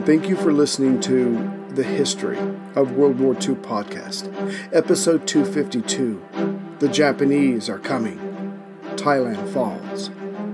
Thank you for listening to The History of World War II podcast, episode 252, The Japanese Are Coming, Thailand Falls.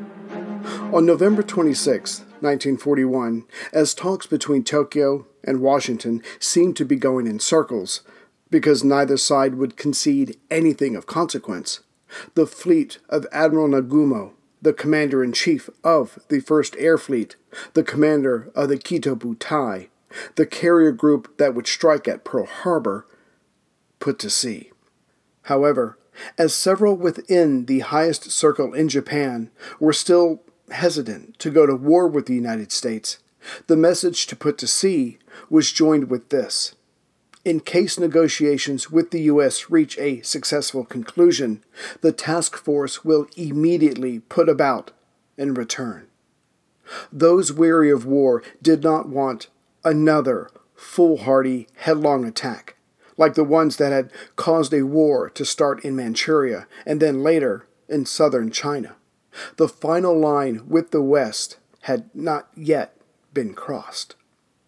On November 26, 1941, as talks between Tokyo and Washington seemed to be going in circles, because neither side would concede anything of consequence, the fleet of Admiral Nagumo, the commander-in-chief of the 1st Air Fleet, the commander of the Kito Butai, the carrier group that would strike at Pearl Harbor, put to sea. However, as several within the highest circle in Japan were still hesitant to go to war with the United States, the message to put to sea was joined with this: in case negotiations with the U.S. reach a successful conclusion, the task force will immediately put about and return. Those weary of war did not want another foolhardy, headlong attack, like the ones that had caused a war to start in Manchuria and then later in southern China. The final line with the West had not yet been crossed.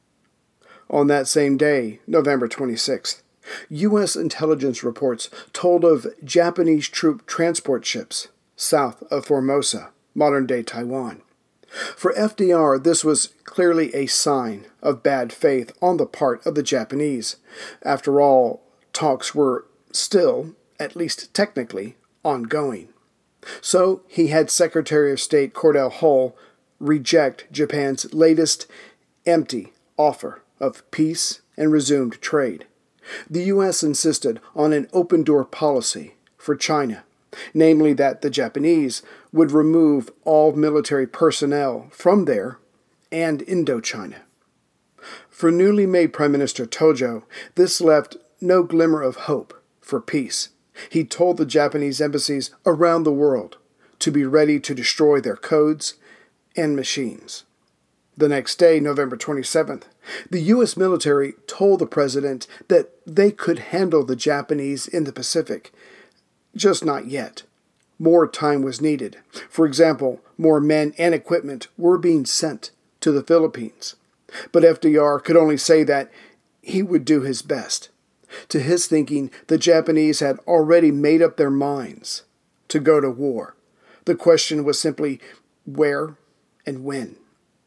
On that same day, November 26th, U.S. intelligence reports told of Japanese troop transport ships south of Formosa, modern-day Taiwan. For FDR, this was clearly a sign of bad faith on the part of the Japanese. After all, talks were still, at least technically, ongoing. So he had Secretary of State Cordell Hull reject Japan's latest empty offer of peace and resumed trade. The U.S. insisted on an open-door policy for China, namely that the Japanese would remove all military personnel from there and Indochina. For newly made Prime Minister Tojo, this left no glimmer of hope for peace. He told the Japanese embassies around the world to be ready to destroy their codes and machines. The next day, November 27th, the U.S. military told the president that they could handle the Japanese in the Pacific, just not yet. More time was needed. For example, more men and equipment were being sent to the Philippines. But FDR could only say that he would do his best. To his thinking, the Japanese had already made up their minds to go to war. The question was simply where and when.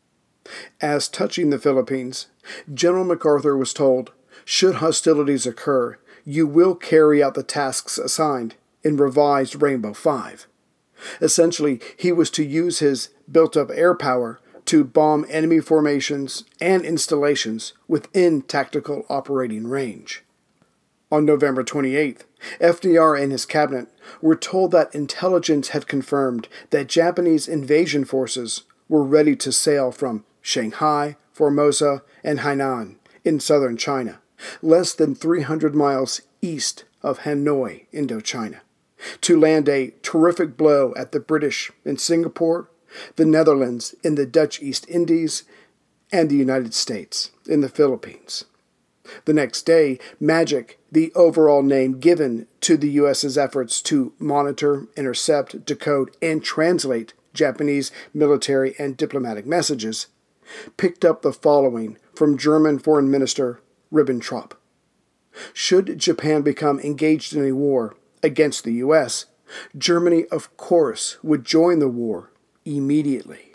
As touching the Philippines, General MacArthur was told, should hostilities occur, you will carry out the tasks assigned in revised Rainbow 5. Essentially, he was to use his built-up air power to bomb enemy formations and installations within tactical operating range. On November 28th, FDR and his cabinet were told that intelligence had confirmed that Japanese invasion forces were ready to sail from Shanghai, Formosa, and Hainan in southern China, less than 300 miles east of Hanoi, Indochina, to land a terrific blow at the British in Singapore, the Netherlands in the Dutch East Indies, and the United States in the Philippines. The next day, MAGIC, the overall name given to the U.S.'s efforts to monitor, intercept, decode, and translate Japanese military and diplomatic messages, picked up the following from German Foreign Minister Ribbentrop. Should Japan become engaged in a war against the U.S., Germany, of course, would join the war immediately.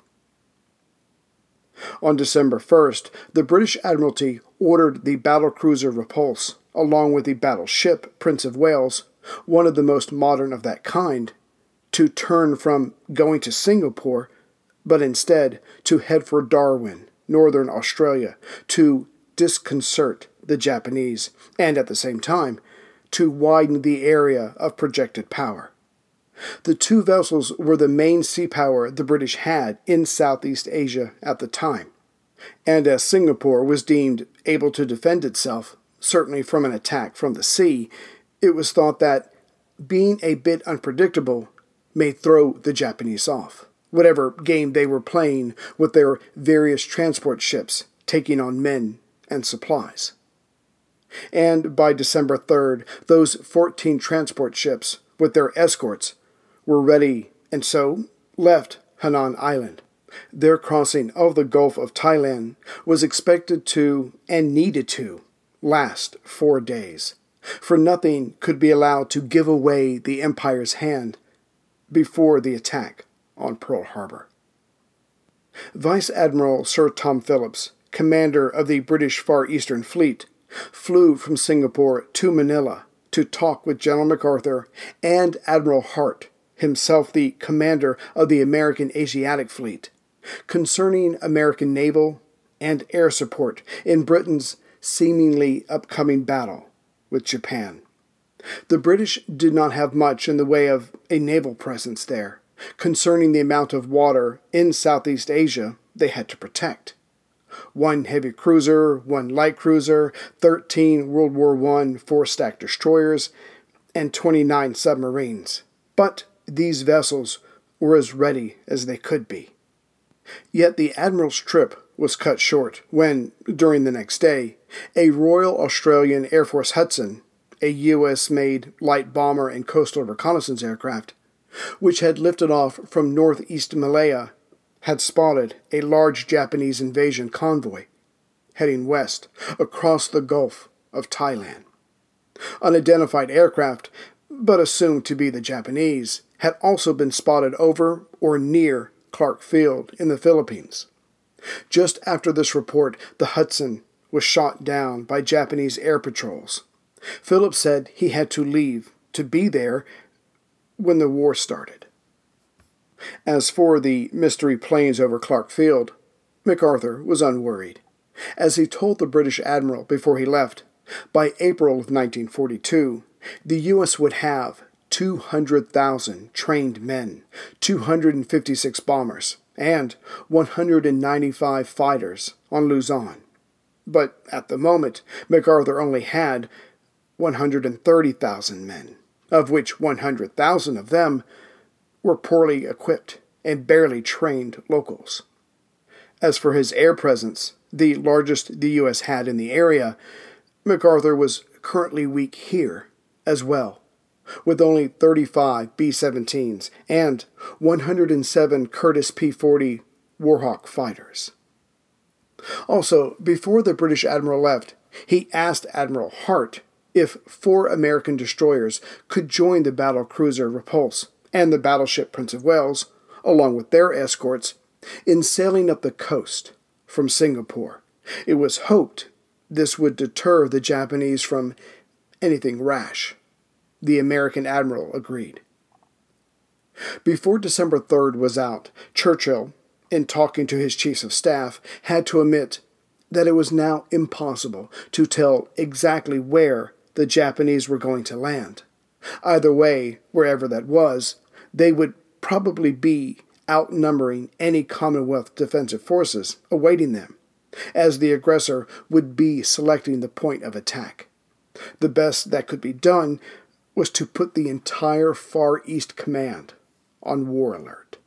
On December 1st, the British Admiralty ordered the battlecruiser Repulse, along with the battleship Prince of Wales, one of the most modern of that kind, to turn from going to Singapore, but instead to head for Darwin, northern Australia, to disconcert the Japanese, and at the same time, to widen the area of projected power. The two vessels were the main sea power the British had in Southeast Asia at the time, and as Singapore was deemed able to defend itself, certainly from an attack from the sea, it was thought that, being a bit unpredictable, may throw the Japanese off, whatever game they were playing with their various transport ships taking on men and supplies. And by December 3rd, those 14 transport ships, with their escorts, were ready and so left Hainan Island. Their crossing of the Gulf of Thailand was expected to, and needed to, last 4 days, for nothing could be allowed to give away the Empire's hand before the attack on Pearl Harbor. Vice Admiral Sir Tom Phillips, commander of the British Far Eastern Fleet, flew from Singapore to Manila to talk with General MacArthur and Admiral Hart, himself the commander of the American Asiatic Fleet, concerning American naval and air support in Britain's seemingly upcoming battle with Japan. The British did not have much in the way of a naval presence there, concerning the amount of water in Southeast Asia they had to protect. 1 heavy cruiser, 1 light cruiser, 13 World War I 4-stack destroyers, and 29 submarines. But these vessels were as ready as they could be. Yet the Admiral's trip was cut short when, during the next day, a Royal Australian Air Force Hudson, a U.S.-made light bomber and coastal reconnaissance aircraft, which had lifted off from northeast Malaya, had spotted a large Japanese invasion convoy heading west across the Gulf of Thailand. Unidentified aircraft, but assumed to be the Japanese, had also been spotted over or near Clark Field in the Philippines. Just after this report, the Hudson was shot down by Japanese air patrols. Phillips said he had to leave to be there when the war started. As for the mystery planes over Clark Field, MacArthur was unworried. As he told the British admiral before he left, by April of 1942, the U.S. would have 200,000 trained men, 256 bombers, and 195 fighters on Luzon. But at the moment, MacArthur only had 130,000 men, of which 100,000 of them were poorly equipped and barely trained locals. As for his air presence, the largest the U.S. had in the area, MacArthur was currently weak here as well, with only 35 B-17s and 107 Curtiss P-40 Warhawk fighters. Also, before the British admiral left, he asked Admiral Hart if 4 American destroyers could join the battle cruiser Repulse and the battleship Prince of Wales, along with their escorts, in sailing up the coast from Singapore. It was hoped this would deter the Japanese from anything rash. The American admiral agreed. Before December 3rd was out, Churchill, in talking to his chiefs of staff, had to admit that it was now impossible to tell exactly where the Japanese were going to land. Either way, wherever that was, they would probably be outnumbering any Commonwealth defensive forces awaiting them, as the aggressor would be selecting the point of attack. The best that could be done was to put the entire Far East Command on war alert.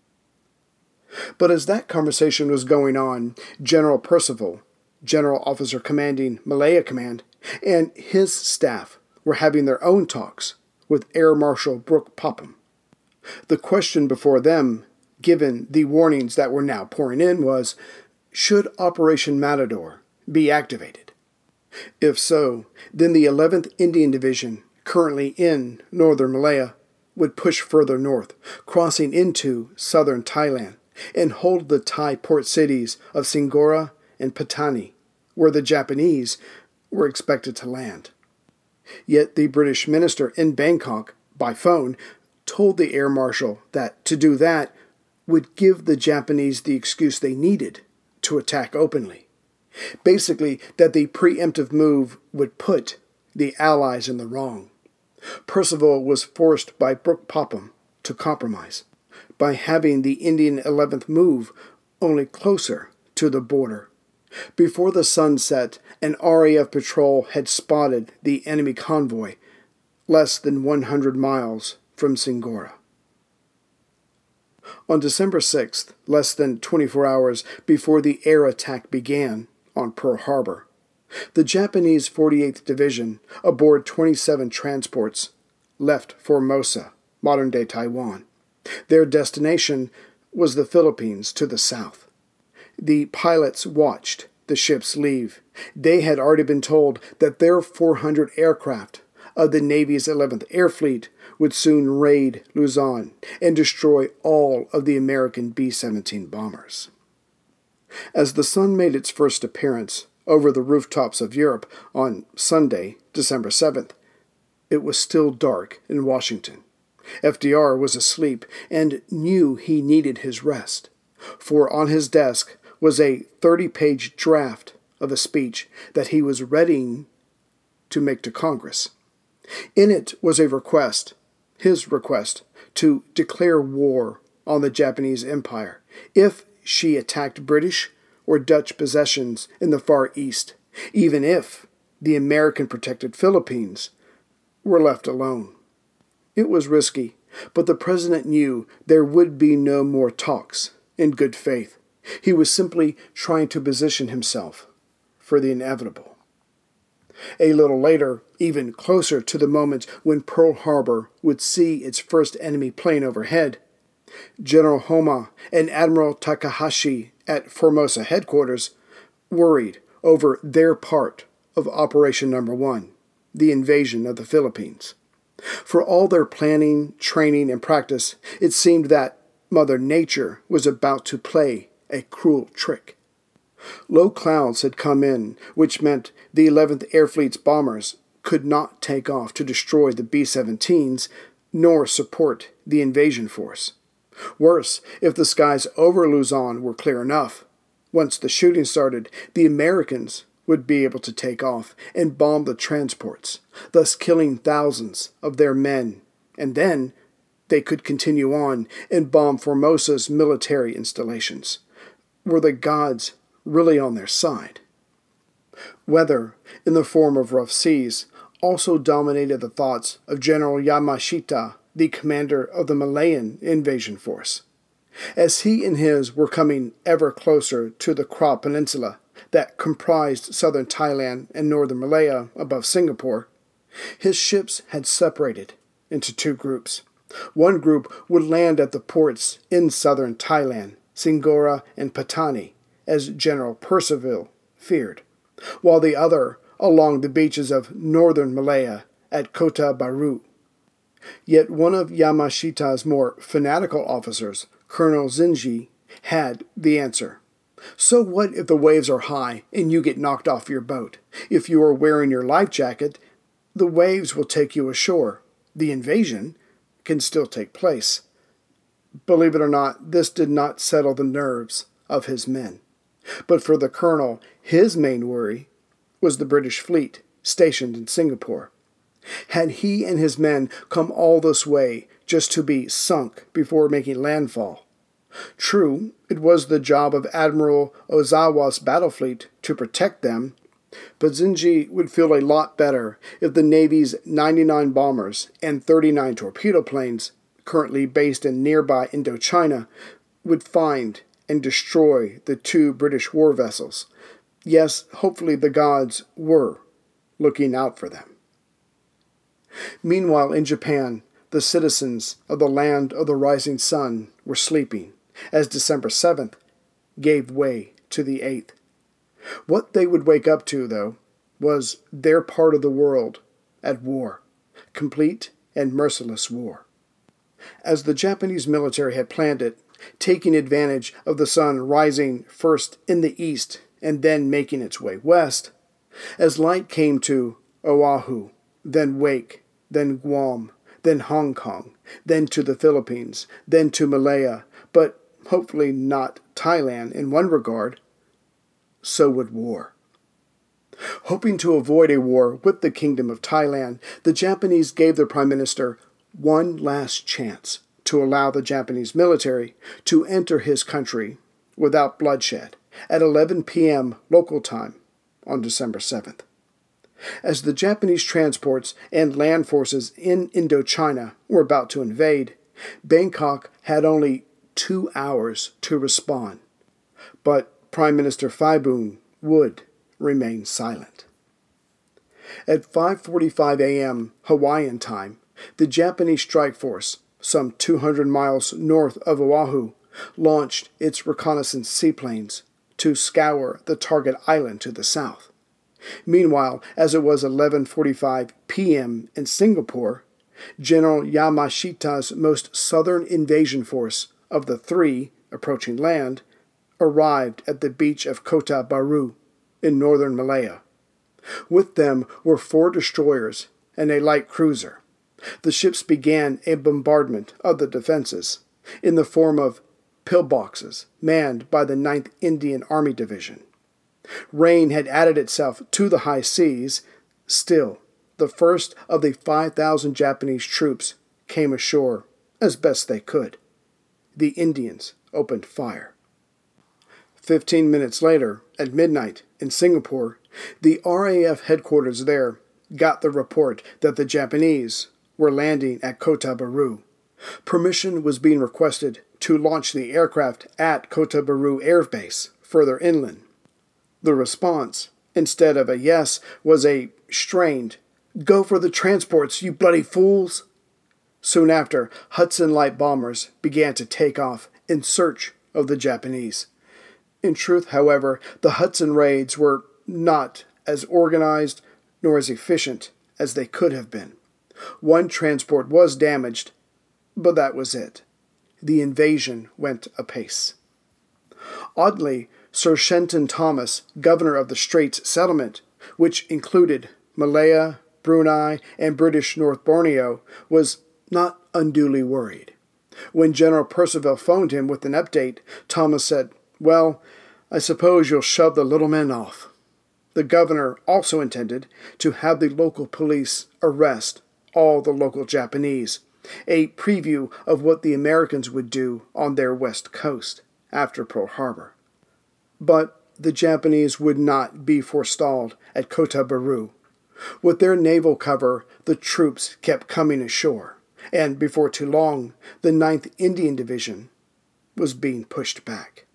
But as that conversation was going on, General Percival, General Officer commanding Malaya Command, and his staff were having their own talks with Air Marshal Brooke Popham. The question before them, given the warnings that were now pouring in, was, should Operation Matador be activated? If so, then the 11th Indian Division, currently in northern Malaya, would push further north, crossing into southern Thailand, and hold the Thai port cities of Singora and Patani, where the Japanese were expected to land. Yet the British minister in Bangkok, by phone, told the air marshal that to do that would give the Japanese the excuse they needed to attack openly. Basically, that the preemptive move would put the Allies in the wrong. Percival was forced by Brooke Popham to compromise by having the Indian 11th move only closer to the border. Before the sun set, an RAF patrol had spotted the enemy convoy less than 100 miles from Singora. On December 6th, less than 24 hours before the air attack began on Pearl Harbor, the Japanese 48th Division, aboard 27 transports, left Formosa, modern-day Taiwan. Their destination was the Philippines to the south. The pilots watched the ships leave. They had already been told that their 400 aircraft of the Navy's 11th Air Fleet would soon raid Luzon and destroy all of the American B-17 bombers. As the sun made its first appearance over the rooftops of Europe on Sunday, December 7th, it was still dark in Washington. FDR was asleep and knew he needed his rest, for on his desk was a 30-page draft of a speech that he was readying to make to Congress. In it was a request, his request, to declare war on the Japanese Empire if she attacked British or Dutch possessions in the Far East, even if the American-protected Philippines were left alone. It was risky, but the president knew there would be no more talks in good faith. He was simply trying to position himself for the inevitable. A little later, even closer to the moment when Pearl Harbor would see its first enemy plane overhead, General Homa and Admiral Takahashi at Formosa headquarters worried over their part of Operation No. 1, the invasion of the Philippines. For all their planning, training, and practice, it seemed that Mother Nature was about to play a cruel trick. Low clouds had come in, which meant the 11th Air Fleet's bombers could not take off to destroy the B-17s nor support the invasion force. Worse, if the skies over Luzon were clear enough, once the shooting started, the Americans would be able to take off and bomb the transports, thus killing thousands of their men, and then they could continue on and bomb Formosa's military installations. Were the gods really on their side? Weather, in the form of rough seas, also dominated the thoughts of General Yamashita, the commander of the Malayan invasion force. As he and his were coming ever closer to the Kra Peninsula that comprised southern Thailand and northern Malaya above Singapore, his ships had separated into two groups. One group would land at the ports in southern Thailand, Singora and Patani, as General Percival feared, while the other along the beaches of northern Malaya at Kota Baru. Yet one of Yamashita's more fanatical officers, Colonel Zinji, had the answer. So what if the waves are high and you get knocked off your boat? If you are wearing your life jacket, the waves will take you ashore. The invasion can still take place. Believe it or not, this did not settle the nerves of his men. But for the colonel, his main worry was the British fleet stationed in Singapore. Had he and his men come all this way just to be sunk before making landfall? True, it was the job of Admiral Ozawa's battle fleet to protect them, but Zinji would feel a lot better if the Navy's 99 bombers and 39 torpedo planes, currently based in nearby Indochina, would find and destroy the two British war vessels. Yes, hopefully the gods were looking out for them. Meanwhile, in Japan, the citizens of the land of the rising sun were sleeping, as December 7th gave way to the 8th. What they would wake up to, though, was their part of the world at war, complete and merciless war. As the Japanese military had planned it, taking advantage of the sun rising first in the east and then making its way west, as light came to Oahu, then Wake, then Guam, then Hong Kong, then to the Philippines, then to Malaya, but hopefully not Thailand in one regard, so would war. Hoping to avoid a war with the Kingdom of Thailand, the Japanese gave their Prime Minister one last chance to allow the Japanese military to enter his country without bloodshed at 11 p.m. local time on December 7th. As the Japanese transports and land forces in Indochina were about to invade, Bangkok had only 2 hours to respond, but Prime Minister Phaiboon would remain silent. At 5:45 a.m. Hawaiian time, the Japanese strike force, some 200 miles north of Oahu, launched its reconnaissance seaplanes to scour the target island to the south. Meanwhile, as it was 11:45 p.m. in Singapore, General Yamashita's most southern invasion force of the three approaching land arrived at the beach of Kota Baru in northern Malaya. With them were 4 destroyers and a light cruiser. The ships began a bombardment of the defenses in the form of pillboxes manned by the 9th Indian Army Division. Rain had added itself to the high seas. Still, the first of the 5,000 Japanese troops came ashore as best they could. The Indians opened fire. 15 minutes later, at midnight in Singapore, the RAF headquarters there got the report that the Japanese were landing at Kota Baru. Permission was being requested to launch the aircraft at Kota Baru Air Base, further inland. The response, instead of a yes, was a strained, "Go for the transports, you bloody fools!" Soon after, Hudson light bombers began to take off in search of the Japanese. In truth, however, the Hudson raids were not as organized nor as efficient as they could have been. One transport was damaged, but that was it. The invasion went apace. Oddly, Sir Shenton Thomas, governor of the Straits Settlement, which included Malaya, Brunei, and British North Borneo, was not unduly worried. When General Percival phoned him with an update, Thomas said, "Well, I suppose you'll shove the little men off." The governor also intended to have the local police arrest all the local Japanese, a preview of what the Americans would do on their west coast after Pearl Harbor. But the Japanese would not be forestalled at Kota Baru. With their naval cover, the troops kept coming ashore, and before too long, the 9th Indian Division was being pushed back.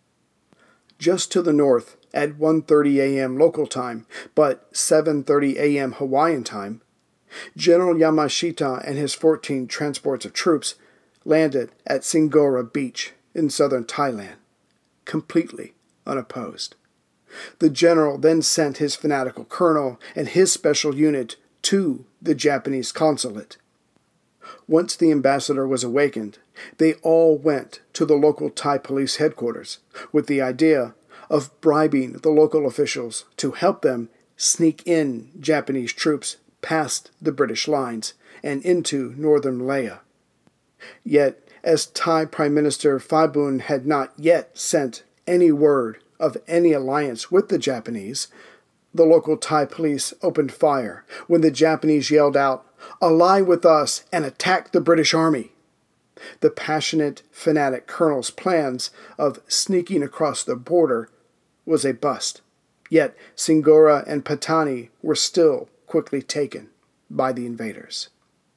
Just to the north, at 1:30 a.m. local time, but 7:30 a.m. Hawaiian time, General Yamashita and his 14 transports of troops landed at Singora Beach in southern Thailand, completely unopposed. The general then sent his fanatical colonel and his special unit to the Japanese consulate. Once the ambassador was awakened, they all went to the local Thai police headquarters with the idea of bribing the local officials to help them sneak in Japanese troops past the British lines and into northern Malaya. Yet, as Thai Prime Minister Phayboon had not yet sent any word of any alliance with the Japanese, the local Thai police opened fire when the Japanese yelled out, "Ally with us and attack the British Army." The passionate, fanatic colonel's plans of sneaking across the border was a bust, yet Singora and Patani were still quickly taken by the invaders.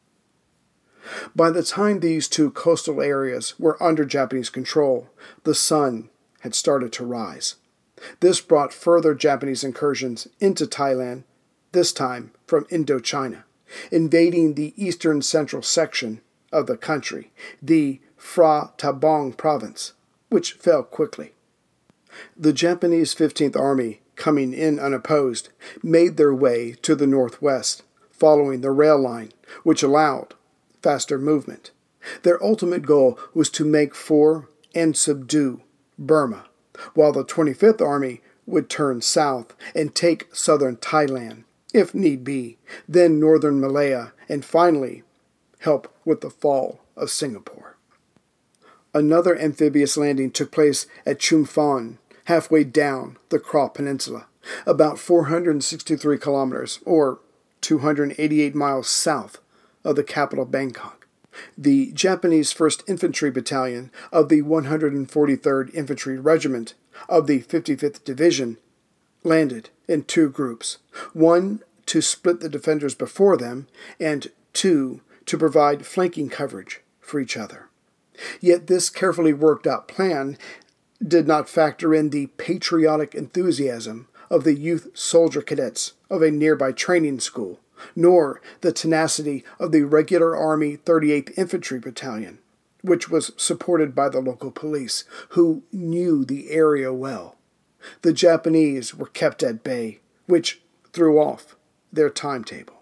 By the time these two coastal areas were under Japanese control, the sun had started to rise. This brought further Japanese incursions into Thailand, this time from Indochina, invading the eastern central section of the country, the Phra Tabong province, which fell quickly. The Japanese 15th Army, coming in unopposed, made their way to the northwest, following the rail line, which allowed faster movement. Their ultimate goal was to make for and subdue Burma, while the 25th Army would turn south and take southern Thailand, if need be, then northern Malaya, and finally help with the fall of Singapore. Another amphibious landing took place at Chumphon, halfway down the Kra Peninsula, about 463 kilometers, or 288 miles south of the capital Bangkok. The Japanese 1st Infantry Battalion of the 143rd Infantry Regiment of the 55th Division landed in 2 groups, one to split the defenders before them, and 2 to provide flanking coverage for each other. Yet this carefully worked out plan did not factor in the patriotic enthusiasm of the youth soldier cadets of a nearby training school, nor the tenacity of the regular Army 38th Infantry Battalion, which was supported by the local police, who knew the area well. The Japanese were kept at bay, which threw off their timetable.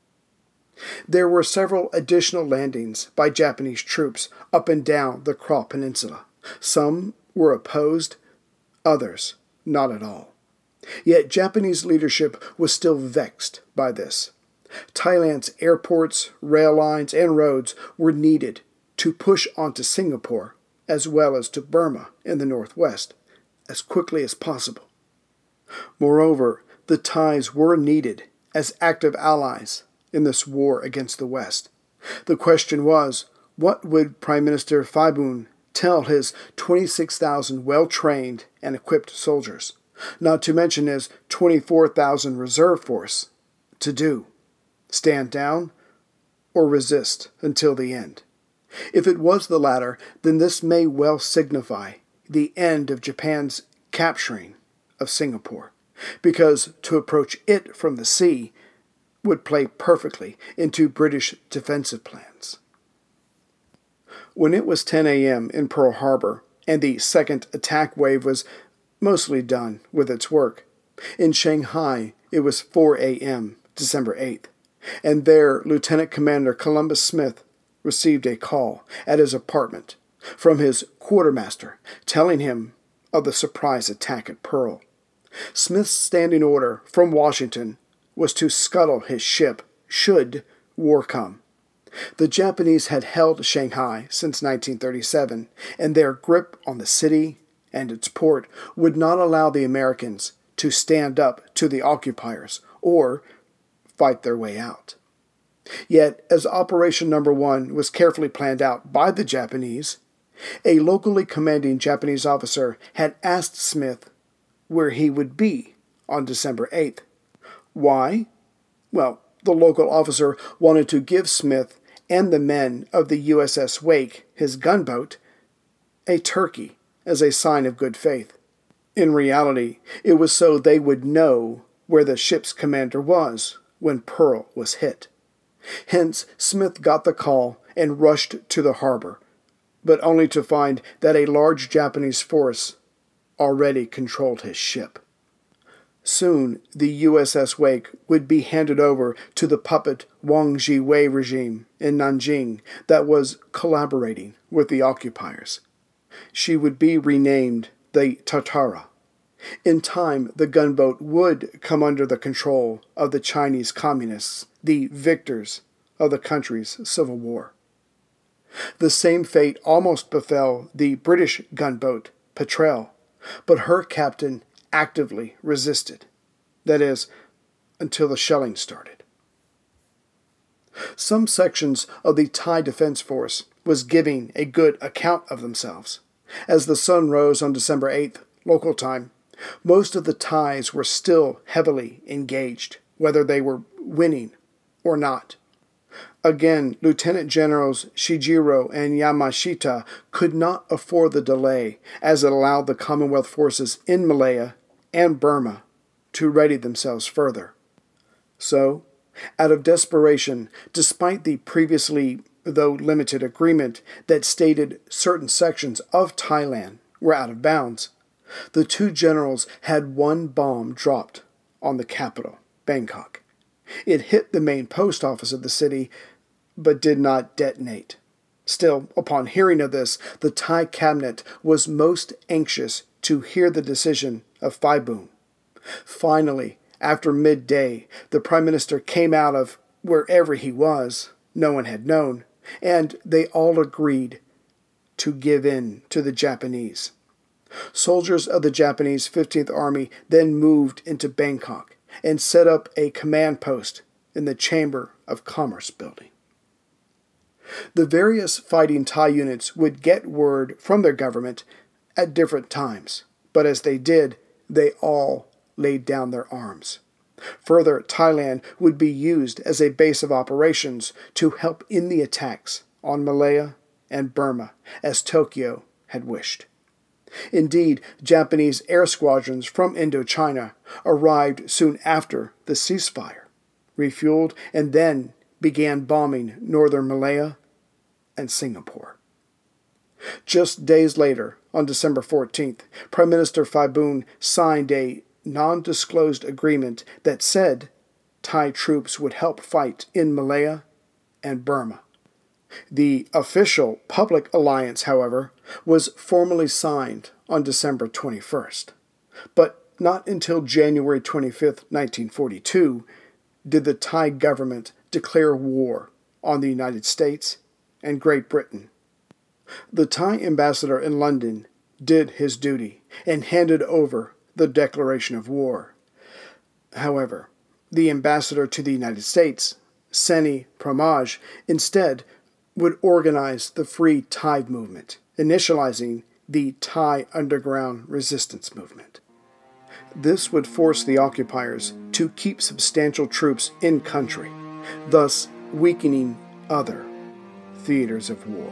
There were several additional landings by Japanese troops up and down the Kra Peninsula. Some were opposed, others not at all. Yet Japanese leadership was still vexed by this. Thailand's airports, rail lines, and roads were needed to push onto Singapore, as well as to Burma in the northwest, as quickly as possible. Moreover, the Thais were needed as active allies in this war against the West. The question was, what would Prime Minister Phai-bun tell his 26,000 well-trained and equipped soldiers, not to mention his 24,000 reserve force, to do? Stand down or resist until the end? If it was the latter, then this may well signify the end of Japan's capturing of Singapore, because to approach it from the sea would play perfectly into British defensive plans. When it was 10 a.m. in Pearl Harbor, and the second attack wave was mostly done with its work, in Shanghai it was 4 a.m., December 8th, and there Lieutenant Commander Columbus Smith received a call at his apartment from his quartermaster telling him of the surprise attack at Pearl. Smith's standing order from Washington was to scuttle his ship should war come. The Japanese had held Shanghai since 1937, and their grip on the city and its port would not allow the Americans to stand up to the occupiers or fight their way out. Yet, as Operation No. 1 was carefully planned out by the Japanese, a locally commanding Japanese officer had asked Smith where he would be on December 8th. Why? Well, the local officer wanted to give Smith and the men of the USS Wake, his gunboat, a turkey as a sign of good faith. In reality, it was so they would know where the ship's commander was when Pearl was hit. Hence, Smith got the call and rushed to the harbor, but only to find that a large Japanese force already controlled his ship. Soon, the USS Wake would be handed over to the puppet Wang Ji-wei regime in Nanjing that was collaborating with the occupiers. She would be renamed the Tatara. In time, the gunboat would come under the control of the Chinese Communists, the victors of the country's civil war. The same fate almost befell the British gunboat Petrel, but her captain actively resisted. That is, until the shelling started. Some sections of the Thai Defense Force was giving a good account of themselves. As the sun rose on December 8th, local time, most of the Thais were still heavily engaged, whether they were winning or not. Again, Lieutenant Generals Shijiro and Yamashita could not afford the delay, as it allowed the Commonwealth forces in Malaya and Burma to ready themselves further. So, out of desperation, despite the previously, though limited, agreement that stated certain sections of Thailand were out of bounds, the two generals had one bomb dropped on the capital, Bangkok. It hit the main post office of the city, but did not detonate. Still, upon hearing of this, the Thai cabinet was most anxious to hear the decision of Phai-bun. Finally, after midday, the Prime Minister came out of wherever he was, no one had known, and they all agreed to give in to the Japanese. Soldiers of the Japanese 15th Army then moved into Bangkok and set up a command post in the Chamber of Commerce building. The various fighting Thai units would get word from their government at different times, but as they did, they all laid down their arms. Further, Thailand would be used as a base of operations to help in the attacks on Malaya and Burma, as Tokyo had wished. Indeed, Japanese air squadrons from Indochina arrived soon after the ceasefire, refueled, and then began bombing northern Malaya and Singapore. Just days later, on December 14th, Prime Minister Phai-Boon signed a non-disclosed agreement that said Thai troops would help fight in Malaya and Burma. The official public alliance, however, was formally signed on December 21st. But not until January 25, 1942, did the Thai government declare war on the United States and Great Britain. The Thai ambassador in London did his duty and handed over the declaration of war. However, the ambassador to the United States, Seni Pramaj, instead would organize the Free Thai movement, initializing the Thai Underground Resistance Movement. This would force the occupiers to keep substantial troops in country, thus weakening other theaters of war.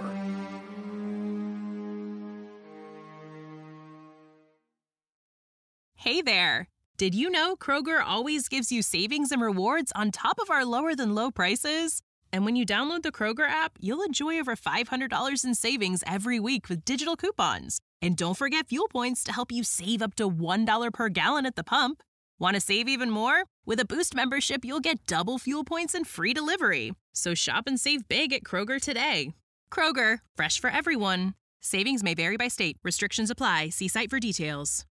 Hey there! Did you know Kroger always gives you savings and rewards on top of our lower-than-low prices? And when you download the Kroger app, you'll enjoy over $500 in savings every week with digital coupons. And don't forget fuel points to help you save up to $1 per gallon at the pump. Want to save even more? With a Boost membership, you'll get double fuel points and free delivery. So shop and save big at Kroger today. Kroger, fresh for everyone. Savings may vary by state. Restrictions apply. See site for details.